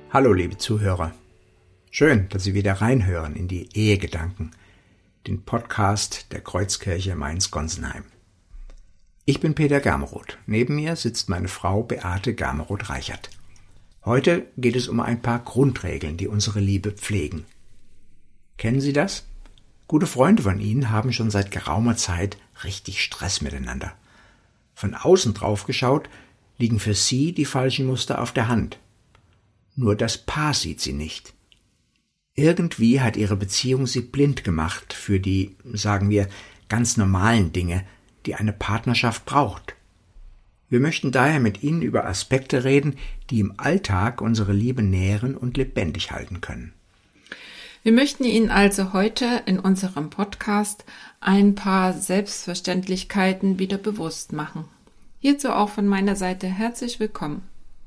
Hallo liebe Zuhörer, schön, dass Sie wieder reinhören in die Ehegedanken, den Podcast der Kreuzkirche Mainz-Gonsenheim. Ich bin Peter Germeroth, neben mir sitzt meine Frau Beate Germeroth-Reichert. Heute geht es um ein paar Grundregeln, die unsere Liebe pflegen. Kennen Sie das? Gute Freunde von Ihnen haben schon seit geraumer Zeit richtig Stress miteinander. Von außen drauf geschaut, liegen für Sie die falschen Muster auf der Hand. Nur das Paar sieht sie nicht. Irgendwie hat ihre Beziehung sie blind gemacht für die, sagen wir, ganz normalen Dinge, die eine Partnerschaft braucht. Wir möchten daher mit Ihnen über Aspekte reden, die im Alltag unsere Liebe nähren und lebendig halten können. Wir möchten Ihnen also heute in unserem Podcast ein paar Selbstverständlichkeiten wieder bewusst machen. Hierzu auch von meiner Seite herzlich willkommen.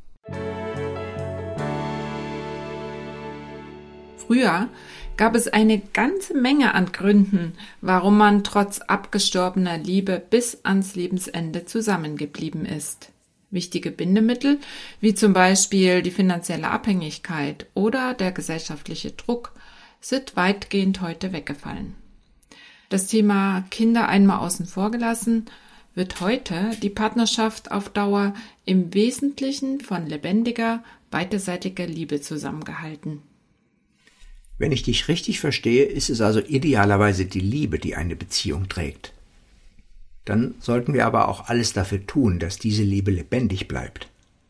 Früher gab es eine ganze Menge an Gründen, warum man trotz abgestorbener Liebe bis ans Lebensende zusammengeblieben ist. Wichtige Bindemittel, wie zum Beispiel die finanzielle Abhängigkeit oder der gesellschaftliche Druck, sind weitgehend heute weggefallen. Das Thema Kinder einmal außen vor gelassen, wird heute die Partnerschaft auf Dauer im Wesentlichen von lebendiger, beidseitiger Liebe zusammengehalten. Wenn ich dich richtig verstehe, ist es also idealerweise die Liebe, die eine Beziehung trägt. Dann sollten wir aber auch alles dafür tun, dass diese Liebe lebendig bleibt.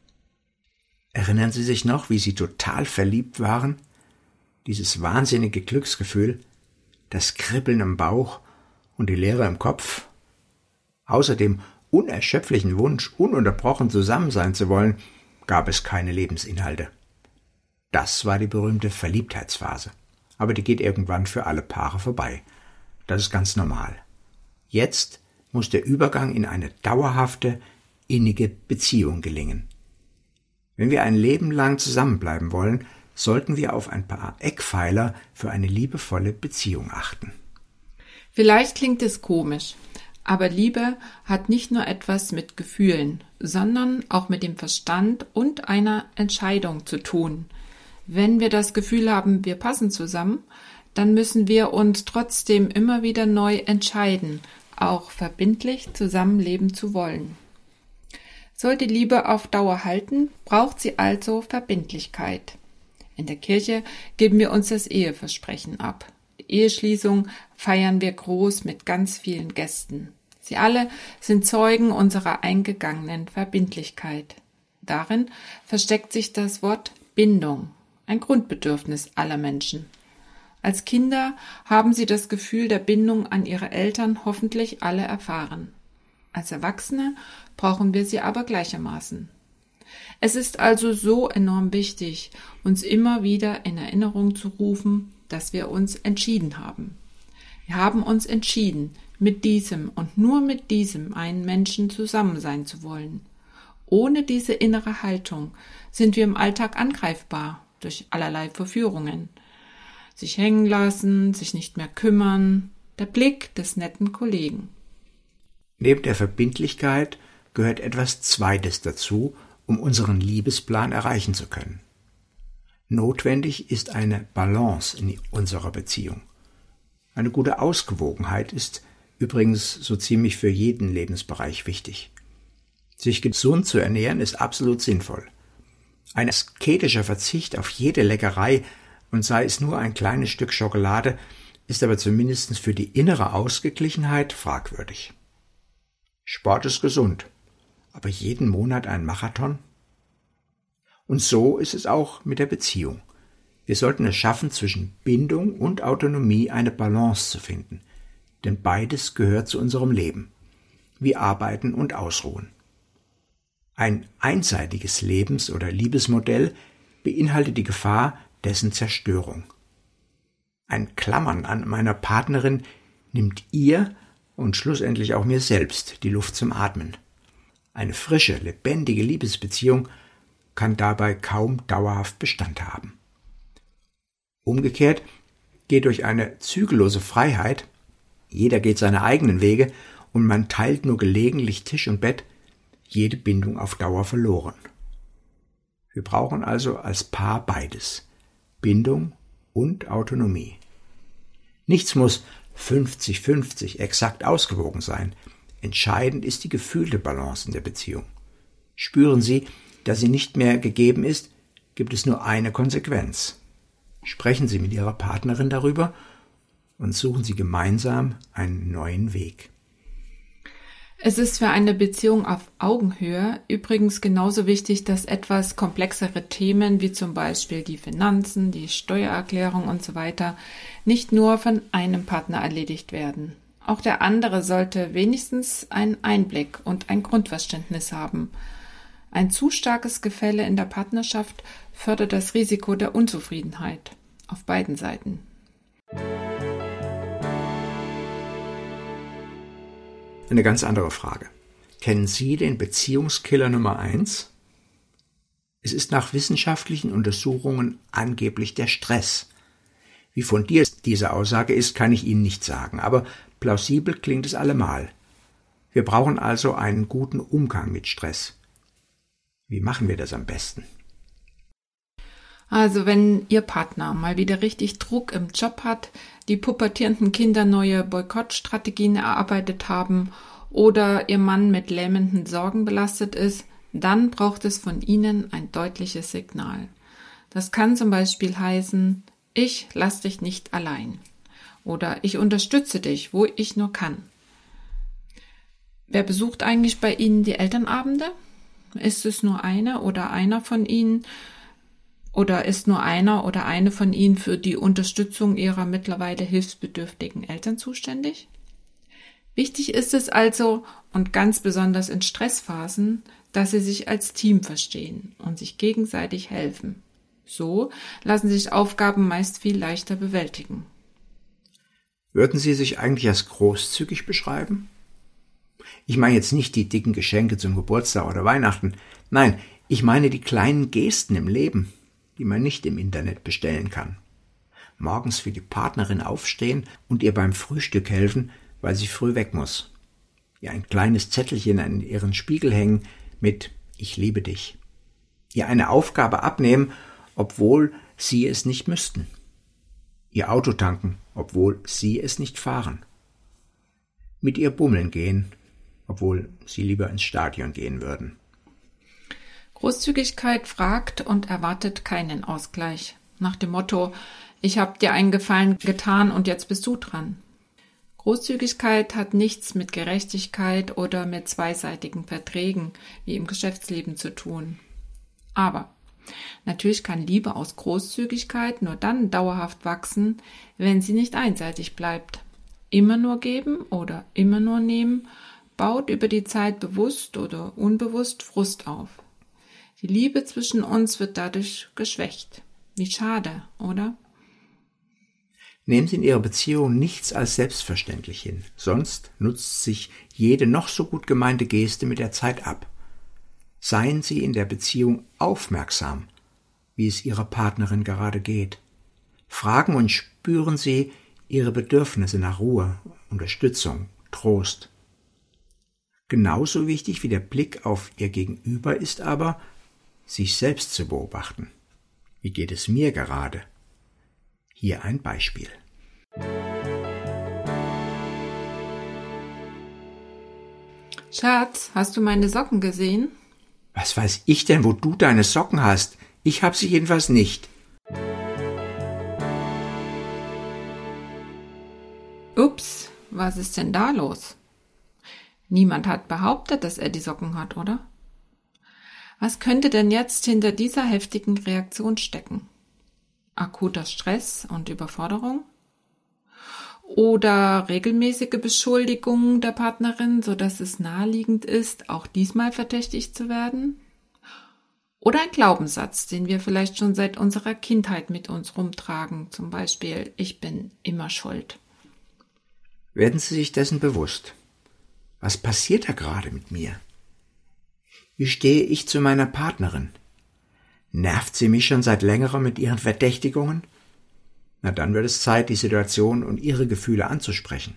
Erinnern Sie sich noch, wie Sie total verliebt waren? Dieses wahnsinnige Glücksgefühl, das Kribbeln im Bauch und die Leere im Kopf. Außer dem unerschöpflichen Wunsch, ununterbrochen zusammen sein zu wollen, gab es keine Lebensinhalte. Das war die berühmte Verliebtheitsphase. Aber die geht irgendwann für alle Paare vorbei. Das ist ganz normal. Jetzt muss der Übergang in eine dauerhafte, innige Beziehung gelingen. Wenn wir ein Leben lang zusammenbleiben wollen, sollten wir auf ein paar Eckpfeiler für eine liebevolle Beziehung achten. Vielleicht klingt es komisch, aber Liebe hat nicht nur etwas mit Gefühlen, sondern auch mit dem Verstand und einer Entscheidung zu tun. Wenn wir das Gefühl haben, wir passen zusammen, dann müssen wir uns trotzdem immer wieder neu entscheiden, auch verbindlich zusammenleben zu wollen. Soll die Liebe auf Dauer halten, braucht sie also Verbindlichkeit. In der Kirche geben wir uns das Eheversprechen ab. Die Eheschließung feiern wir groß mit ganz vielen Gästen. Sie alle sind Zeugen unserer eingegangenen Verbindlichkeit. Darin versteckt sich das Wort Bindung. Ein Grundbedürfnis aller Menschen. Als Kinder haben sie das Gefühl der Bindung an ihre Eltern hoffentlich alle erfahren. Als Erwachsene brauchen wir sie aber gleichermaßen. Es ist also so enorm wichtig, uns immer wieder in Erinnerung zu rufen, dass wir uns entschieden haben. Wir haben uns entschieden, mit diesem und nur mit diesem einen Menschen zusammen sein zu wollen. Ohne diese innere Haltung sind wir im Alltag angreifbar durch allerlei Verführungen. Sich hängen lassen, sich nicht mehr kümmern, der Blick des netten Kollegen. Neben der Verbindlichkeit gehört etwas Zweites dazu, um unseren Liebesplan erreichen zu können. Notwendig ist eine Balance in unserer Beziehung. Eine gute Ausgewogenheit ist übrigens so ziemlich für jeden Lebensbereich wichtig. Sich gesund zu ernähren ist absolut sinnvoll. Ein asketischer Verzicht auf jede Leckerei, und sei es nur ein kleines Stück Schokolade, ist aber zumindest für die innere Ausgeglichenheit fragwürdig. Sport ist gesund, aber jeden Monat ein Marathon? Und so ist es auch mit der Beziehung. Wir sollten es schaffen, zwischen Bindung und Autonomie eine Balance zu finden, denn beides gehört zu unserem Leben, wie Arbeiten und Ausruhen. Ein einseitiges Lebens- oder Liebesmodell beinhaltet die Gefahr dessen Zerstörung. Ein Klammern an meiner Partnerin nimmt ihr und schlussendlich auch mir selbst die Luft zum Atmen. Eine frische, lebendige Liebesbeziehung kann dabei kaum dauerhaft Bestand haben. Umgekehrt geht durch eine zügellose Freiheit, jeder geht seine eigenen Wege und man teilt nur gelegentlich Tisch und Bett, jede Bindung auf Dauer verloren. Wir brauchen also als Paar beides: Bindung und Autonomie. Nichts muss 50-50 exakt ausgewogen sein. Entscheidend ist die gefühlte Balance in der Beziehung. Spüren Sie, dass sie nicht mehr gegeben ist, gibt es nur eine Konsequenz. Sprechen Sie mit Ihrer Partnerin darüber und suchen Sie gemeinsam einen neuen Weg. Es ist für eine Beziehung auf Augenhöhe übrigens genauso wichtig, dass etwas komplexere Themen wie zum Beispiel die Finanzen, die Steuererklärung und so weiter nicht nur von einem Partner erledigt werden. Auch der andere sollte wenigstens einen Einblick und ein Grundverständnis haben. Ein zu starkes Gefälle in der Partnerschaft fördert das Risiko der Unzufriedenheit auf beiden Seiten. Eine ganz andere Frage. Kennen Sie den Beziehungskiller Nummer 1? Es ist nach wissenschaftlichen Untersuchungen angeblich der Stress. Wie fundiert diese Aussage ist, kann ich Ihnen nicht sagen, aber plausibel klingt es allemal. Wir brauchen also einen guten Umgang mit Stress. Wie machen wir das am besten? Also wenn Ihr Partner mal wieder richtig Druck im Job hat, die pubertierenden Kinder neue Boykottstrategien erarbeitet haben oder Ihr Mann mit lähmenden Sorgen belastet ist, dann braucht es von Ihnen ein deutliches Signal. Das kann zum Beispiel heißen: Ich lass dich nicht allein oder ich unterstütze dich, wo ich nur kann. Wer besucht eigentlich bei Ihnen die Elternabende? Ist es nur einer oder einer von Ihnen? Oder ist nur einer oder eine von Ihnen für die Unterstützung Ihrer mittlerweile hilfsbedürftigen Eltern zuständig? Wichtig ist es also, und ganz besonders in Stressphasen, dass Sie sich als Team verstehen und sich gegenseitig helfen. So lassen sich Aufgaben meist viel leichter bewältigen. Würden Sie sich eigentlich als großzügig beschreiben? Ich meine jetzt nicht die dicken Geschenke zum Geburtstag oder Weihnachten. Nein, ich meine die kleinen Gesten im Leben, die man nicht im Internet bestellen kann. Morgens für die Partnerin aufstehen und ihr beim Frühstück helfen, weil sie früh weg muss. Ihr ein kleines Zettelchen an ihren Spiegel hängen mit »Ich liebe dich«. Ihr eine Aufgabe abnehmen, obwohl sie es nicht müssten. Ihr Auto tanken, obwohl sie es nicht fahren. Mit ihr bummeln gehen, obwohl sie lieber ins Stadion gehen würden. Großzügigkeit fragt und erwartet keinen Ausgleich. Nach dem Motto: Ich habe dir einen Gefallen getan und jetzt bist du dran. Großzügigkeit hat nichts mit Gerechtigkeit oder mit zweiseitigen Verträgen wie im Geschäftsleben zu tun. Aber natürlich kann Liebe aus Großzügigkeit nur dann dauerhaft wachsen, wenn sie nicht einseitig bleibt. Immer nur geben oder immer nur nehmen baut über die Zeit bewusst oder unbewusst Frust auf. Die Liebe zwischen uns wird dadurch geschwächt. Wie schade, oder? Nehmen Sie in Ihrer Beziehung nichts als selbstverständlich hin, sonst nutzt sich jede noch so gut gemeinte Geste mit der Zeit ab. Seien Sie in der Beziehung aufmerksam, wie es Ihrer Partnerin gerade geht. Fragen und spüren Sie ihre Bedürfnisse nach Ruhe, Unterstützung, Trost. Genauso wichtig wie der Blick auf Ihr Gegenüber ist aber, sich selbst zu beobachten. Wie geht es mir gerade? Hier ein Beispiel. Schatz, hast du meine Socken gesehen? Was weiß ich denn, wo du deine Socken hast? Ich hab sie jedenfalls nicht. Ups, was ist denn da los? Niemand hat behauptet, dass er die Socken hat, oder? Was könnte denn jetzt hinter dieser heftigen Reaktion stecken? Akuter Stress und Überforderung? Oder regelmäßige Beschuldigungen der Partnerin, sodass es naheliegend ist, auch diesmal verdächtigt zu werden? Oder ein Glaubenssatz, den wir vielleicht schon seit unserer Kindheit mit uns rumtragen, zum Beispiel: Ich bin immer schuld. Werden Sie sich dessen bewusst? Was passiert da gerade mit mir? Wie stehe ich zu meiner Partnerin? Nervt sie mich schon seit längerem mit ihren Verdächtigungen? Na, dann wird es Zeit, die Situation und ihre Gefühle anzusprechen.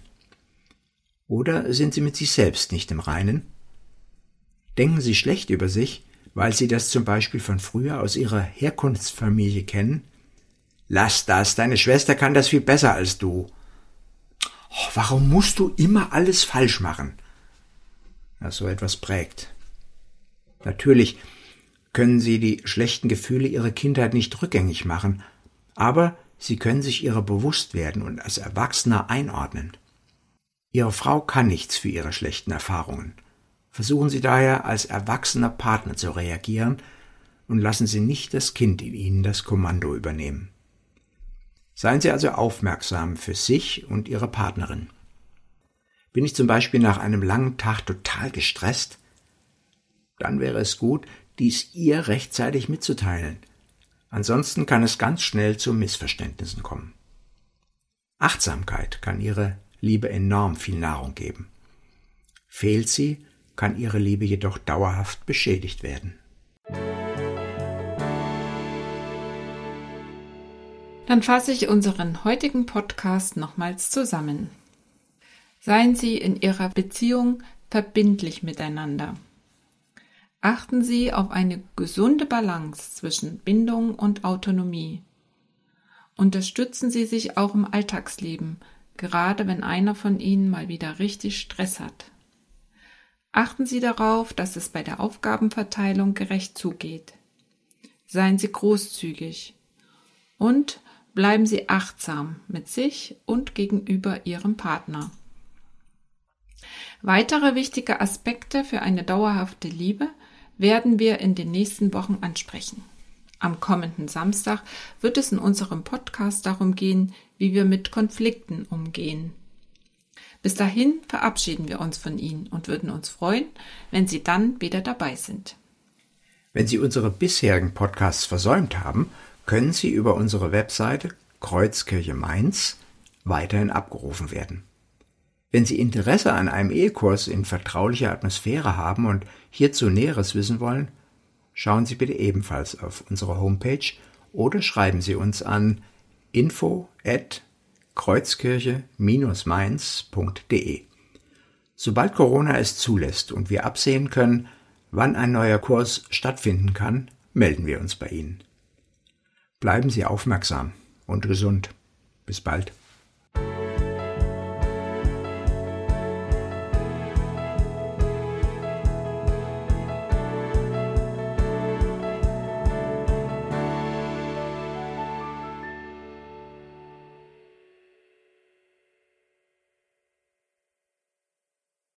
Oder sind Sie mit sich selbst nicht im Reinen? Denken Sie schlecht über sich, weil Sie das zum Beispiel von früher aus Ihrer Herkunftsfamilie kennen? Lass das, deine Schwester kann das viel besser als du. Oh, warum musst du immer alles falsch machen? Ja, so etwas prägt. Natürlich können Sie die schlechten Gefühle Ihrer Kindheit nicht rückgängig machen, aber Sie können sich ihrer bewusst werden und als Erwachsener einordnen. Ihre Frau kann nichts für Ihre schlechten Erfahrungen. Versuchen Sie daher, als erwachsener Partner zu reagieren und lassen Sie nicht das Kind in Ihnen das Kommando übernehmen. Seien Sie also aufmerksam für sich und Ihre Partnerin. Bin ich zum Beispiel nach einem langen Tag total gestresst? Dann wäre es gut, dies ihr rechtzeitig mitzuteilen. Ansonsten kann es ganz schnell zu Missverständnissen kommen. Achtsamkeit kann Ihre Liebe enorm viel Nahrung geben. Fehlt sie, kann Ihre Liebe jedoch dauerhaft beschädigt werden. Dann fasse ich unseren heutigen Podcast nochmals zusammen. Seien Sie in Ihrer Beziehung verbindlich miteinander. Achten Sie auf eine gesunde Balance zwischen Bindung und Autonomie. Unterstützen Sie sich auch im Alltagsleben, gerade wenn einer von Ihnen mal wieder richtig Stress hat. Achten Sie darauf, dass es bei der Aufgabenverteilung gerecht zugeht. Seien Sie großzügig und bleiben Sie achtsam mit sich und gegenüber Ihrem Partner. Weitere wichtige Aspekte für eine dauerhafte Liebe werden wir in den nächsten Wochen ansprechen. Am kommenden Samstag wird es in unserem Podcast darum gehen, wie wir mit Konflikten umgehen. Bis dahin verabschieden wir uns von Ihnen und würden uns freuen, wenn Sie dann wieder dabei sind. Wenn Sie unsere bisherigen Podcasts versäumt haben, können sie über unsere Webseite Kreuzkirche Mainz weiterhin abgerufen werden. Wenn Sie Interesse an einem Ehekurs in vertraulicher Atmosphäre haben und hierzu Näheres wissen wollen, schauen Sie bitte ebenfalls auf unsere Homepage oder schreiben Sie uns an info@kreuzkirche-mainz.de. Sobald Corona es zulässt und wir absehen können, wann ein neuer Kurs stattfinden kann, melden wir uns bei Ihnen. Bleiben Sie aufmerksam und gesund. Bis bald.